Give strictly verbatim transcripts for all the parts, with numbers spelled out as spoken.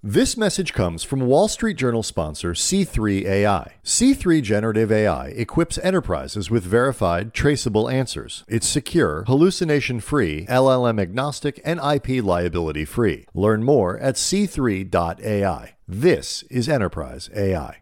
This message comes from Wall Street Journal sponsor C three A I. C three Generative A I equips enterprises with verified, traceable answers. It's secure, hallucination-free, L L M-agnostic, and I P liability-free. Learn more at c three dot a i. This is Enterprise A I.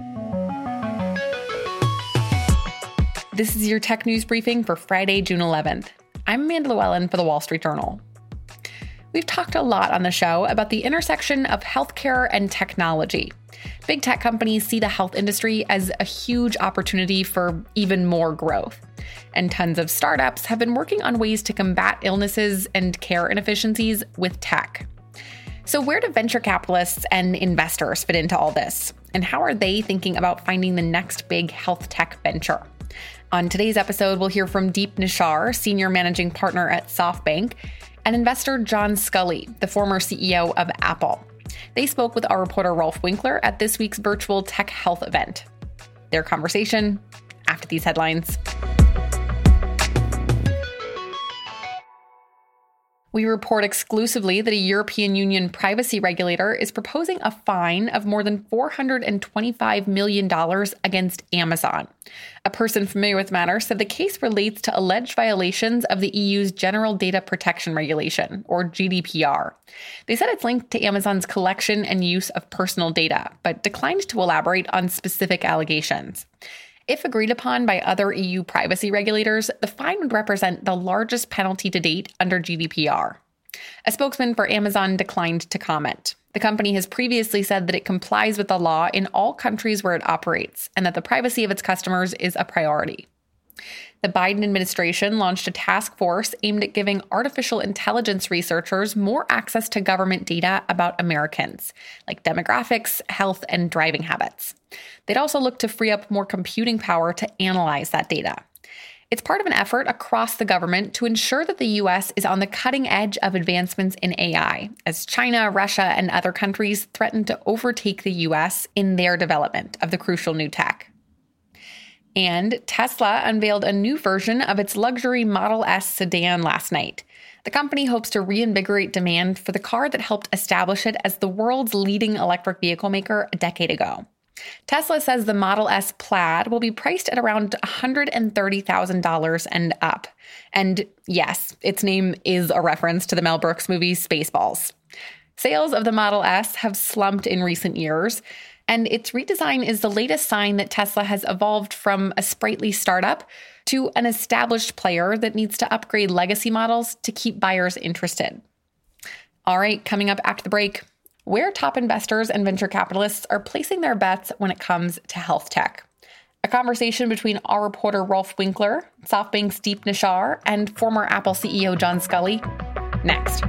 This is your tech news briefing for Friday, June eleventh. I'm Amanda Llewellyn for the Wall Street Journal. We've talked a lot on the show about the intersection of healthcare and technology. Big tech companies see the health industry as a huge opportunity for even more growth. And tons of startups have been working on ways to combat illnesses and care inefficiencies with tech. So where do venture capitalists and investors fit into all this? And how are they thinking about finding the next big health tech venture? On today's episode, we'll hear from Deep Nishar, Senior Managing Partner at SoftBank, and investor John Sculley, the former C E O of Apple. They spoke with our reporter Rolf Winkler at this week's virtual Tech Health event. Their conversation after these headlines. We report exclusively that a European Union privacy regulator is proposing a fine of more than four hundred twenty-five million dollars against Amazon. A person familiar with the matter said the case relates to alleged violations of the E U's General Data Protection Regulation, or G D P R. They said it's linked to Amazon's collection and use of personal data, but declined to elaborate on specific allegations. If agreed upon by other E U privacy regulators, the fine would represent the largest penalty to date under G D P R. A spokesman for Amazon declined to comment. The company has previously said that it complies with the law in all countries where it operates, and that the privacy of its customers is a priority. The Biden administration launched a task force aimed at giving artificial intelligence researchers more access to government data about Americans, like demographics, health, and driving habits. They'd also look to free up more computing power to analyze that data. It's part of an effort across the government to ensure that the U S is on the cutting edge of advancements in A I, as China, Russia, and other countries threaten to overtake the U S in their development of the crucial new tech. And Tesla unveiled a new version of its luxury Model S sedan last night. The company hopes to reinvigorate demand for the car that helped establish it as the world's leading electric vehicle maker a decade ago. Tesla says the Model S Plaid will be priced at around one hundred thirty thousand dollars and up. And yes, its name is a reference to the Mel Brooks movie Spaceballs. Sales of the Model S have slumped in recent years, and its redesign is the latest sign that Tesla has evolved from a sprightly startup to an established player that needs to upgrade legacy models to keep buyers interested. All right, coming up after the break, where top investors and venture capitalists are placing their bets when it comes to health tech. A conversation between our reporter Rolf Winkler, SoftBank's Deep Nishar, and former Apple C E O John Sculley. Next.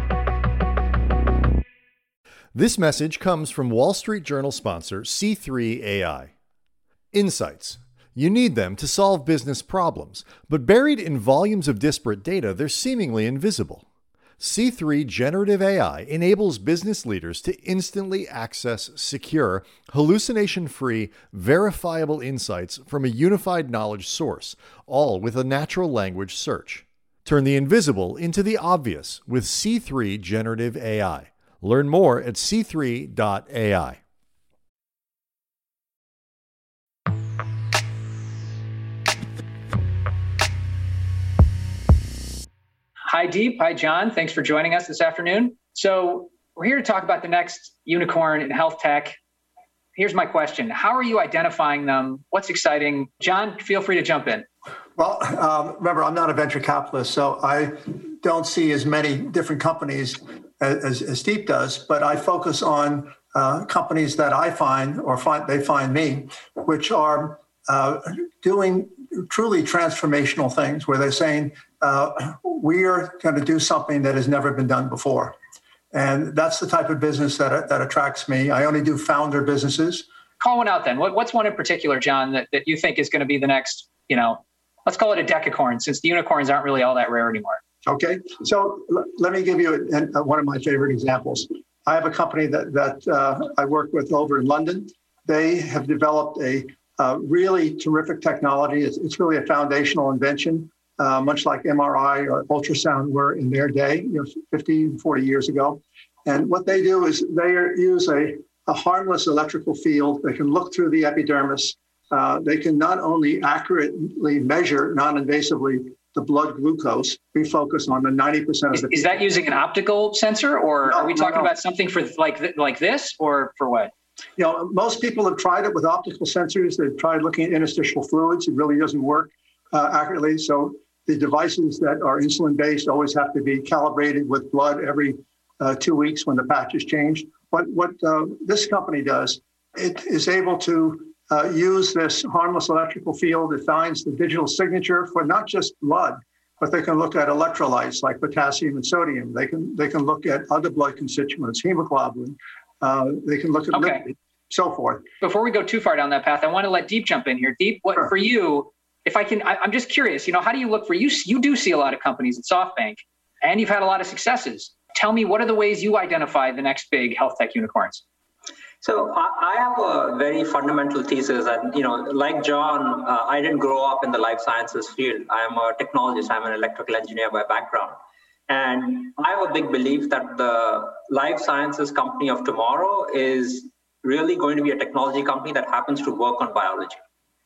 This message comes from Wall Street Journal sponsor C three A I. Insights. You need them to solve business problems, but buried in volumes of disparate data, they're seemingly invisible. C three Generative A I enables business leaders to instantly access secure, hallucination-free, verifiable insights from a unified knowledge source, all with a natural language search. Turn the invisible into the obvious with C three Generative A I. Learn more at c three dot a i. Hi, Deep. Hi, John. Thanks for joining us this afternoon. So we're here to talk about the next unicorn in health tech. Here's my question. How are you identifying them? What's exciting? John, feel free to jump in. Well, um, remember, I'm not a venture capitalist, so I don't see as many different companies as, as Deep does, but I focus on uh, companies that I find or find they find me, which are uh, doing truly transformational things where they're saying, uh, we are going to do something that has never been done before. And that's the type of business that that attracts me. I only do founder businesses. Call one out then. What, what's one in particular, John, that, that you think is going to be the next, you know, let's call it a decacorn, since the unicorns aren't really all that rare anymore. Okay. So l- let me give you a, a, one of my favorite examples. I have a company that, that uh, I work with over in London. They have developed a uh, really terrific technology. It's, it's really a foundational invention. Uh, much like M R I or ultrasound were in their day, you know, fifty, forty years ago. And what they do is they use a, a harmless electrical field. They can look through the epidermis. Uh, they can not only accurately measure non-invasively the blood glucose. We focus on the ninety percent of the. Is, is that using an optical sensor, or no, are we talking no, no. about something for like th- like this, or for what? You know, most people have tried it with optical sensors. They've tried looking at interstitial fluids. It really doesn't work uh, accurately. So the devices that are insulin-based always have to be calibrated with blood every uh, two weeks when the patch is changed. What what uh, this company does, it is able to uh, use this harmless electrical field. It finds the digital signature for not just blood, but they can look at electrolytes like potassium and sodium. They can they can look at other blood constituents, hemoglobin. Uh, they can look at okay. lipid, so forth. Before we go too far down that path, I want to let Deep jump in here. Deep, what Sure. for you? If I can, I, I'm just curious. You know, how do you look for you? You do see a lot of companies at SoftBank, and you've had a lot of successes. Tell me, what are the ways you identify the next big health tech unicorns? So I, I have a very fundamental thesis, and you know, like John, uh, I didn't grow up in the life sciences field. I'm a technologist. I'm an electrical engineer by background. And I have a big belief that the life sciences company of tomorrow is really going to be a technology company that happens to work on biology.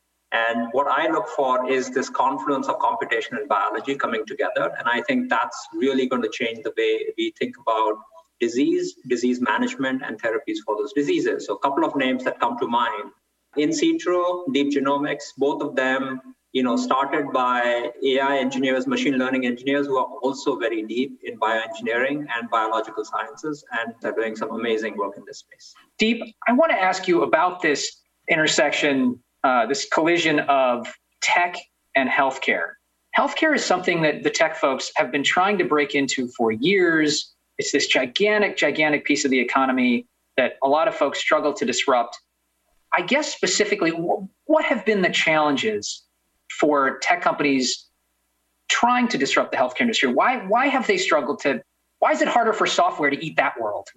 And what I look for is this confluence of computation and biology coming together. And I think that's really going to change the way we think about disease, disease management, and therapies for those diseases. So a couple of names that come to mind. In Citro, Deep Genomics, both of them you know, started by A I engineers, machine learning engineers who are also very deep in bioengineering and biological sciences, and they're doing some amazing work in this space. Deep, I want to ask you about this intersection, uh, this collision of tech and healthcare. Healthcare is something that the tech folks have been trying to break into for years. It's this gigantic, gigantic piece of the economy that a lot of folks struggle to disrupt. I guess specifically, what have been the challenges for tech companies trying to disrupt the healthcare industry? Why why have they struggled to, why is it harder for software to eat that world?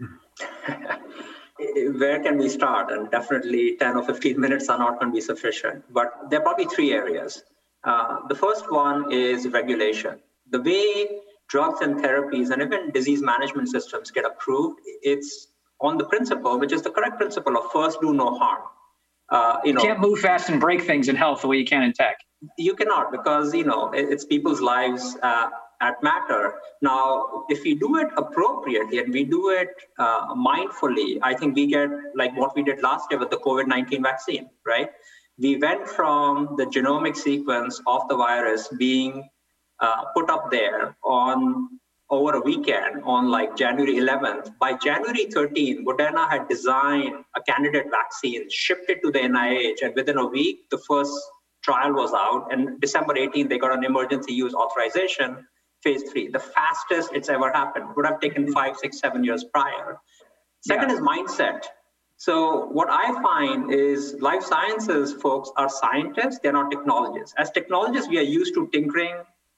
Where can we start? And definitely ten or fifteen minutes are not going to be sufficient, but there are probably three areas. Uh, the first one is regulation. The way drugs and therapies and even disease management systems get approved, it's on the principle, which is the correct principle of first do no harm. Uh, you, know, you can't move fast and break things in health the way you can in tech. You cannot, because you know it's people's lives uh, at matter. Now, if we do it appropriately and we do it uh, mindfully, I think we get like what we did last year with the COVID nineteen vaccine, right? We went from the genomic sequence of the virus being uh, put up there on over a weekend on like January eleventh. By January thirteenth, Moderna had designed a candidate vaccine, shipped it to the N I H, and within a week, the first trial was out. And December eighteenth, they got an emergency use authorization, phase three, the fastest it's ever happened. Would have taken five, six, seven years prior. Second yeah. is mindset. So what I find is life sciences folks are scientists, they're not technologists. As technologists, we are used to tinkering,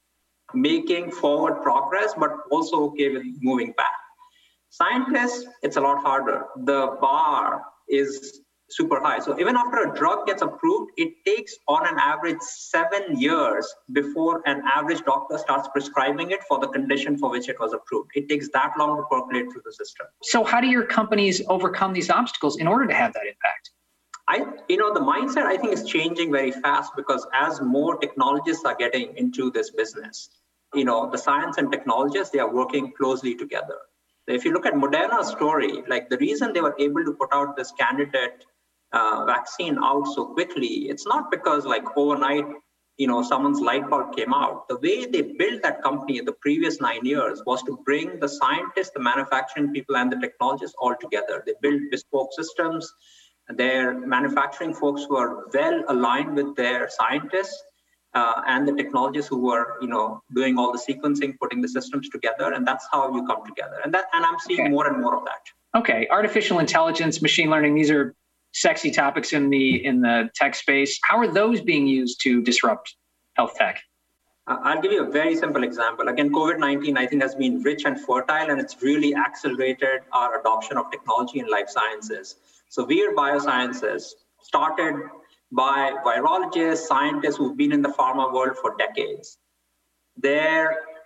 making forward progress, but also okay with moving back. Scientists, it's a lot harder. The bar is super high. So even after a drug gets approved, it takes on an average seven years before an average doctor starts prescribing it for the condition for which it was approved. It takes that long to percolate through the system. So how do your companies overcome these obstacles in order to have that impact? I, you know, the mindset I think is changing very fast because as more technologists are getting into this business, you know, the science and technologists, they are working closely together. If you look at Moderna's story, like the reason they were able to put out this candidate uh, vaccine out so quickly, it's not because like overnight, you know, someone's light bulb came out. The way they built that company in the previous nine years was to bring the scientists, the manufacturing people, and the technologists all together. They built bespoke systems. Their manufacturing folks were well aligned with their scientists uh, and the technologists who were, you know, doing all the sequencing, putting the systems together, and that's how you come together. And that, and I'm seeing okay. more and more of that. Okay, artificial intelligence, machine learning, these are sexy topics in the in the tech space. How are those being used to disrupt health tech? Uh, I'll give you a very simple example. Again, COVID nineteen, I think, has been rich and fertile, and it's really accelerated our adoption of technology in life sciences. So Vir Biosciences started by virologists, scientists who've been in the pharma world for decades. Their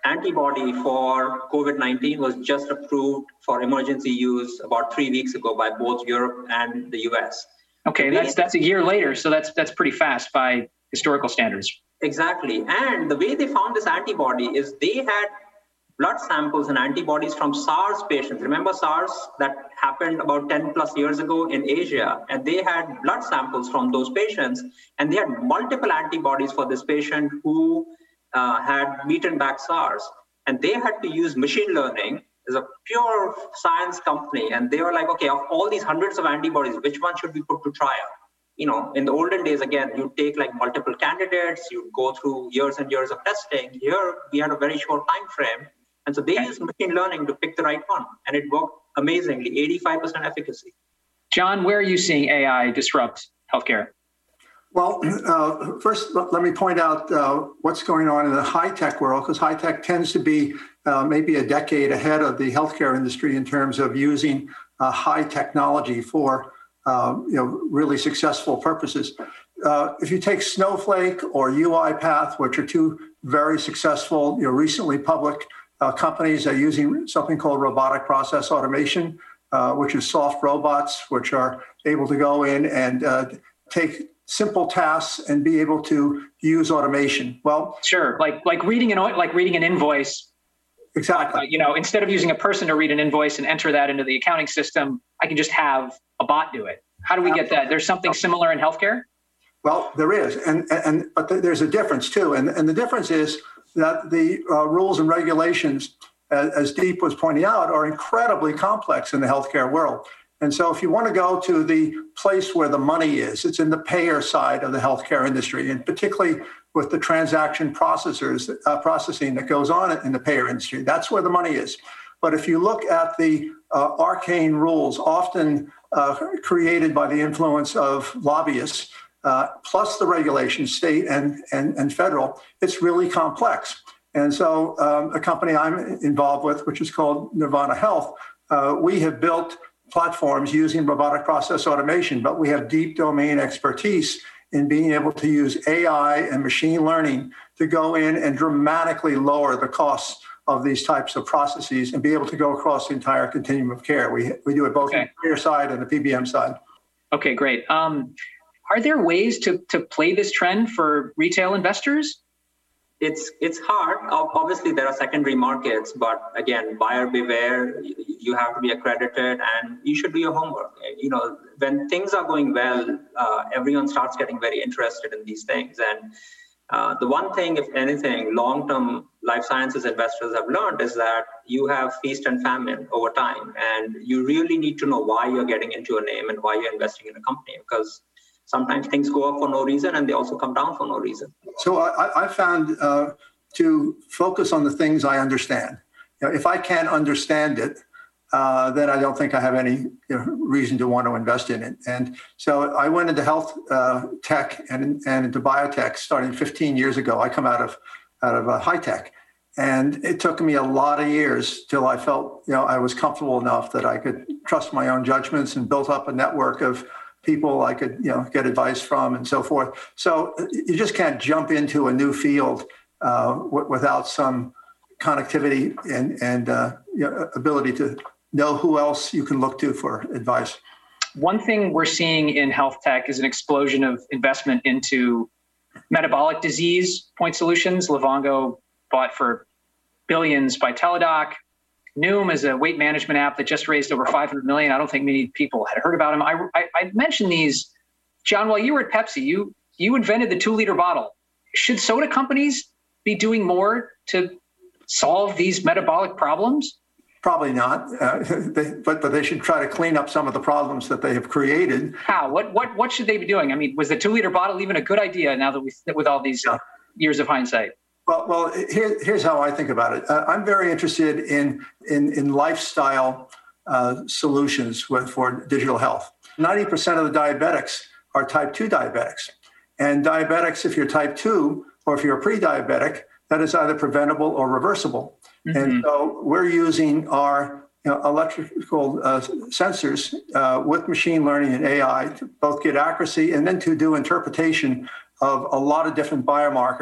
antibody for COVID nineteen was just approved for emergency use about three weeks ago by both Europe and the U S. Okay, that's that's a year later, so that's that's pretty fast by historical standards. Exactly. And the way they found this antibody is they had blood samples and antibodies from SARS patients. Remember SARS that happened about ten plus years ago in Asia, and they had blood samples from those patients, and they had multiple antibodies for this patient who uh, had beaten back SARS. And they had to use machine learning as a pure science company. And they were like, okay, of all these hundreds of antibodies, which one should we put to trial? You know, in the olden days, again, you take like multiple candidates, you go through years and years of testing. Here, we had a very short time frame. And so they used machine learning to pick the right one. And it worked amazingly, eighty-five percent efficacy. John, where are you seeing A I disrupt healthcare? Well, uh, first, let me point out uh, what's going on in the high-tech world, because high-tech tends to be uh, maybe a decade ahead of the healthcare industry in terms of using uh, high technology for uh, you know, really successful purposes. Uh, if you take Snowflake or UiPath, which are two very successful, you know, recently public uh, companies that are using something called robotic process automation, uh, which is soft robots, which are able to go in and uh, take simple tasks and be able to use automation. Well, sure, like like reading an like reading an invoice. Exactly. Uh, you know, instead of using a person to read an invoice and enter that into the accounting system, I can just have a bot do it. How do we get that? There's something similar in healthcare? Well, there is, and and but there's a difference too, and and the difference is that the uh, rules and regulations, as, as Deep was pointing out, are incredibly complex in the healthcare world. And so if you want to go to the place where the money is, it's in the payer side of the healthcare industry, and particularly with the transaction processors, uh, processing that goes on in the payer industry. That's where the money is. But if you look at the uh, arcane rules, often uh, created by the influence of lobbyists, uh, plus the regulations, state and, and, and federal, it's really complex. And so um, a company I'm involved with, which is called Nirvana Health, uh, we have built platforms using robotic process automation, but we have deep domain expertise in being able to use A I and machine learning to go in and dramatically lower the costs of these types of processes and be able to go across the entire continuum of care. We we do it both okay. on the payer side and the P B M side. Okay, great. Um, are there ways to to play this trend for retail investors? It's it's hard. Obviously, there are secondary markets, but again, buyer beware. You have to be accredited, and you should do your homework. You know, when things are going well, uh, everyone starts getting very interested in these things. And uh, the one thing, if anything, long-term life sciences investors have learned is that you have feast and famine over time, and you really need to know why you're getting into a name and why you're investing in a company, because sometimes things go up for no reason and they also come down for no reason. So I, I found uh, to focus on the things I understand. You know, if I can't understand it, uh, then I don't think I have any you know, reason to want to invest in it. And so I went into health uh, tech and, and into biotech starting fifteen years ago. I come out of out of uh, high tech. And it took me a lot of years till I felt you know I was comfortable enough that I could trust my own judgments and built up a network of people I could, you know, get advice from and so forth. So you just can't jump into a new field uh, w- without some connectivity and, and uh, you know, ability to know who else you can look to for advice. One thing we're seeing in health tech is an explosion of investment into metabolic disease point solutions. Livongo bought for billions by Teladoc. Noom is a weight management app that just raised over five hundred million dollars. I don't think many people had heard about them. I, I, I mentioned these, John, while you were at Pepsi, you you invented the two-liter bottle. Should soda companies be doing more to solve these metabolic problems? Probably not, uh, they, but but they should try to clean up some of the problems that they have created. How? What what what should they be doing? I mean, was the two-liter bottle even a good idea now that we with all these yeah. years of hindsight? Well, well, here, here's how I think about it. Uh, I'm very interested in in, in lifestyle uh, solutions with, for digital health. ninety percent of the diabetics are type two diabetics. And diabetics, if you're type two or if you're pre-diabetic, that is either preventable or reversible. Mm-hmm. And so we're using our you know, electrical uh, sensors uh, with machine learning and A I to both get accuracy and then to do interpretation of a lot of different biomarkers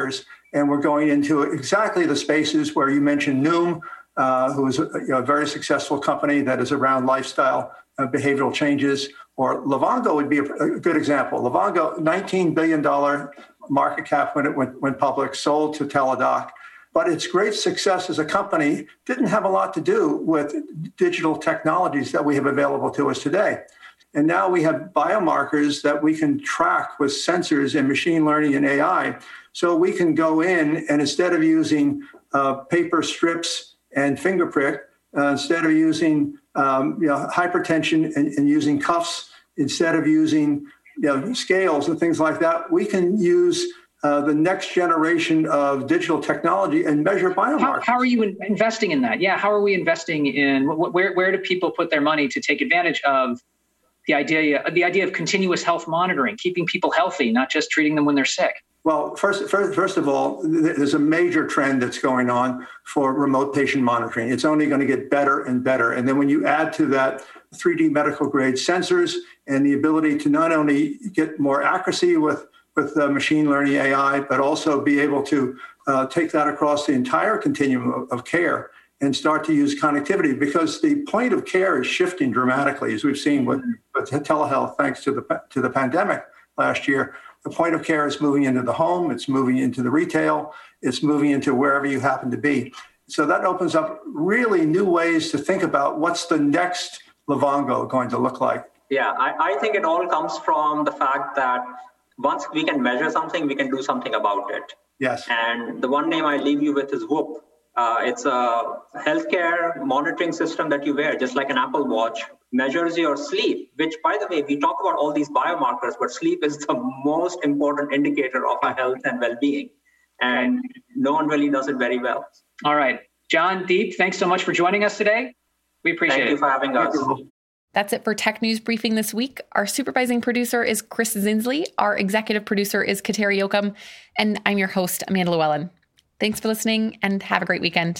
And we're going into exactly the spaces where you mentioned Noom, uh, who is a, you know, a very successful company that is around lifestyle uh, behavioral changes. Or Livongo would be a, a good example. Livongo, nineteen billion dollars market cap when it went, went public, sold to Teladoc. But its great success as a company didn't have a lot to do with digital technologies that we have available to us today. And now we have biomarkers that we can track with sensors and machine learning and A I. So we can go in and instead of using uh, paper strips and finger prick, uh, instead of using um, you know, hypertension and, and using cuffs, instead of using you know, scales and things like that, we can use uh, the next generation of digital technology and measure biomarkers. How, how are you in- investing in that? Yeah, how are we investing in, wh- where, where do people put their money to take advantage of the idea, the idea of continuous health monitoring, keeping people healthy, not just treating them when they're sick? Well, first, first, first of all, there's a major trend that's going on for remote patient monitoring. It's only going to get better and better. And then when you add to that three D medical grade sensors and the ability to not only get more accuracy with, with uh, machine learning A I, but also be able to uh, take that across the entire continuum of, of care and start to use connectivity, because the point of care is shifting dramatically, as we've seen with, with telehealth, thanks to the to the pandemic last year. The point of care is moving into the home, it's moving into the retail, it's moving into wherever you happen to be. So that opens up really new ways to think about what's the next Livongo going to look like. Yeah, I, I think it all comes from the fact that once we can measure something, we can do something about it. Yes. And the one name I leave you with is Whoop. Uh, it's a healthcare monitoring system that you wear, just like an Apple Watch, measures your sleep, which, by the way, we talk about all these biomarkers, but sleep is the most important indicator of our health and well-being. And no one really does it very well. All right. John, Deep, thanks so much for joining us today. We appreciate Thank it. you for having us. That's it for Tech News Briefing this week. Our supervising producer is Chris Zinsley. Our executive producer is Kateri Yoakum. And I'm your host, Amanda Llewellyn. Thanks for listening and have a great weekend.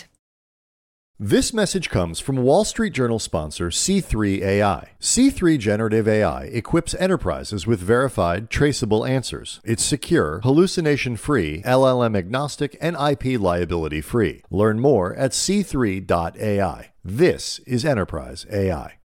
This message comes from Wall Street Journal sponsor C three A I. C three Generative A I equips enterprises with verified, traceable answers. It's secure, hallucination-free, L L M-agnostic, and I P liability-free. Learn more at c three dot A I. This is Enterprise A I.